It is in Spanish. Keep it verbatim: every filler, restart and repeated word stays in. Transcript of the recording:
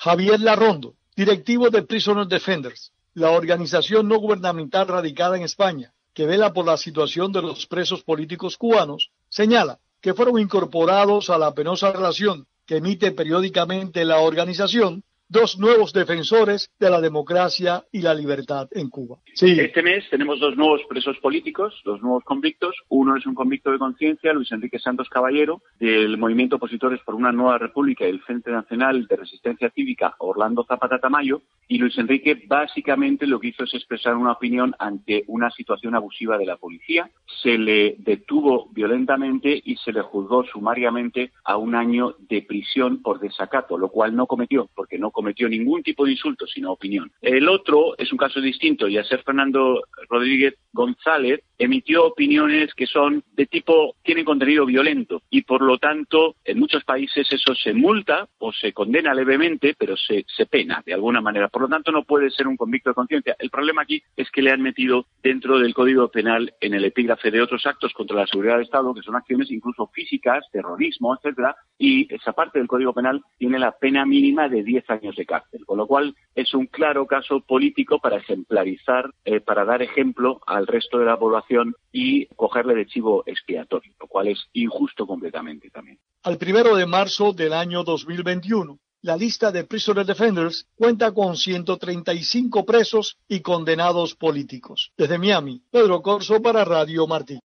Javier Larrondo, directivo de Prisoner Defenders, la organización no gubernamental radicada en España, que vela por la situación de los presos políticos cubanos, señala que fueron incorporados a la penosa relación que emite periódicamente la organización dos nuevos defensores de la democracia y la libertad en Cuba. Sí. Este mes tenemos dos nuevos presos políticos, dos nuevos convictos. Uno es un convicto de conciencia, Luis Enrique Santos Caballero, del Movimiento Opositores por una Nueva República y el Frente Nacional de Resistencia Cívica Orlando Zapata Tamayo. Y Luis Enrique básicamente lo que hizo es expresar una opinión ante una situación abusiva de la policía. Se le detuvo violentamente y se le juzgó sumariamente a un año de prisión por desacato, lo cual no cometió, porque no cometió ningún tipo de insulto, sino opinión. El otro es un caso distinto, Yasser Fernando Rodríguez González emitió opiniones que son de tipo, tienen contenido violento y por lo tanto en muchos países eso se multa o se condena levemente, pero se, se pena de alguna manera. Por lo tanto no puede ser un convicto de conciencia. El problema aquí es que le han metido dentro del Código Penal en el epígrafe de otros actos contra la seguridad del Estado, que son acciones incluso físicas, terrorismo, etcétera, y esa parte del Código Penal tiene la pena mínima de diez años de cárcel, con lo cual es un claro caso político para ejemplarizar, eh, para dar ejemplo al resto de la población y cogerle de chivo expiatorio, lo cual es injusto completamente también. Al primero de marzo del año dos mil veintiuno, la lista de Prisoner Defenders cuenta con ciento treinta y cinco presos y condenados políticos. Desde Miami, Pedro Corso para Radio Martí.